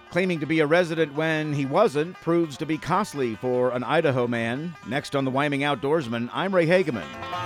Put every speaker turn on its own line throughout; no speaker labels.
Claiming to be a resident when he wasn't proves to be costly for an Idaho man. Next on the Wyoming Outdoorsman, I'm Ray Hageman.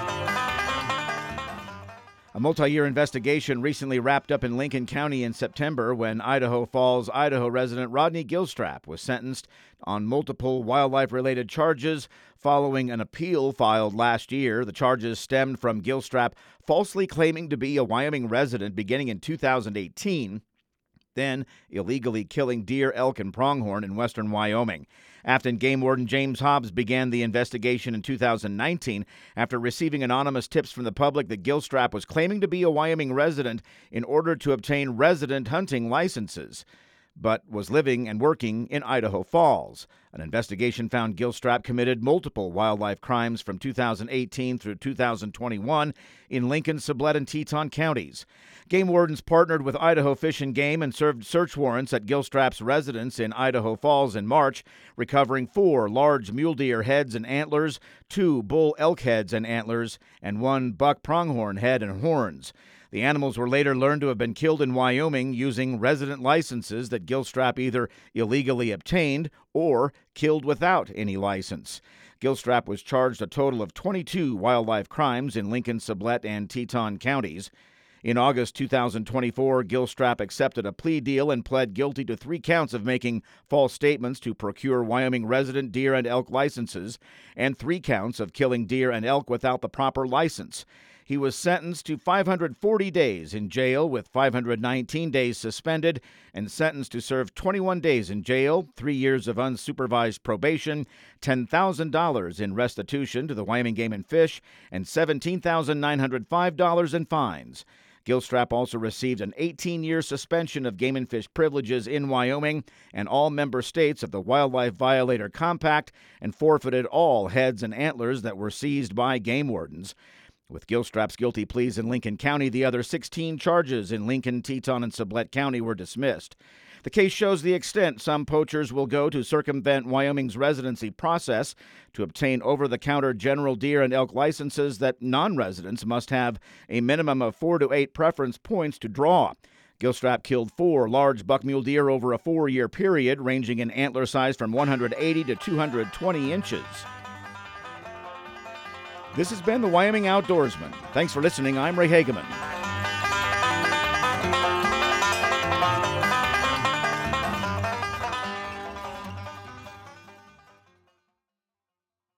A multi-year investigation recently wrapped up in Lincoln County in September when Idaho Falls, Idaho resident Rodney Gilstrap was sentenced on multiple wildlife-related charges following an appeal filed last year. The charges stemmed from Gilstrap falsely claiming to be a Wyoming resident beginning in 2018. Then illegally killing deer, elk, and pronghorn in western Wyoming. Afton Game Warden James Hobbs began the investigation in 2019 after receiving anonymous tips from the public that Gilstrap was claiming to be a Wyoming resident in order to obtain resident hunting licenses, but was living and working in Idaho Falls. An investigation found Gilstrap committed multiple wildlife crimes from 2018 through 2021 in Lincoln, Sublette, and Teton counties. Game wardens partnered with Idaho Fish and Game and served search warrants at Gilstrap's residence in Idaho Falls in March, recovering 4 large mule deer heads and antlers, 2 bull elk heads and antlers, and 1 buck pronghorn head and horns. The animals were later learned to have been killed in Wyoming using resident licenses that Gilstrap either illegally obtained or killed without any license. Gilstrap was charged a total of 22 wildlife crimes in Lincoln, Sublette, and Teton counties. In August 2024, Gilstrap accepted a plea deal and pled guilty to 3 counts of making false statements to procure Wyoming resident deer and elk licenses and 3 counts of killing deer and elk without the proper license. He was sentenced to 540 days in jail with 519 days suspended and sentenced to serve 21 days in jail, 3 years of unsupervised probation, $10,000 in restitution to the Wyoming Game and Fish, and $17,905 in fines. Gilstrap also received an 18-year suspension of game and fish privileges in Wyoming and all member states of the Wildlife Violator Compact and forfeited all heads and antlers that were seized by game wardens. With Gilstrap's guilty pleas in Lincoln County, the other 16 charges in Lincoln, Teton, and Sublette County were dismissed. The case shows the extent some poachers will go to circumvent Wyoming's residency process to obtain over-the-counter general deer and elk licenses that non-residents must have a minimum of 4 to 8 preference points to draw. Gilstrap killed 4 large buck mule deer over a 4-year period, ranging in antler size from 180 to 220 inches. This has been the Wyoming Outdoorsman. Thanks for listening. I'm Ray Hageman.